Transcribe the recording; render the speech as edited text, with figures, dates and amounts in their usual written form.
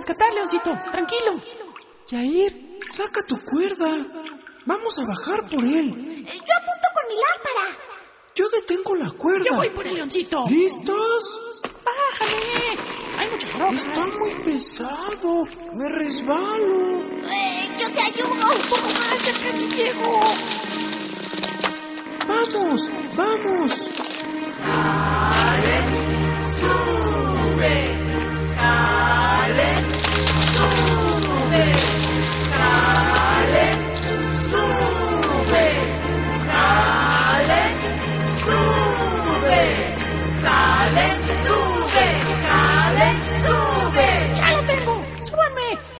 rescatar, Leoncito. Tranquilo. Yair, saca tu cuerda. Vamos a bajar por él. Yo apunto con mi lámpara. Yo detengo la cuerda. Yo voy por el Leoncito. ¿Listos? Bájame. Hay muchas rocas. Está muy pesado. Me resbalo. Yo te ayudo. Un poco más, ya casi llego. ¡Vamos! ¡Vamos! ¡Sube!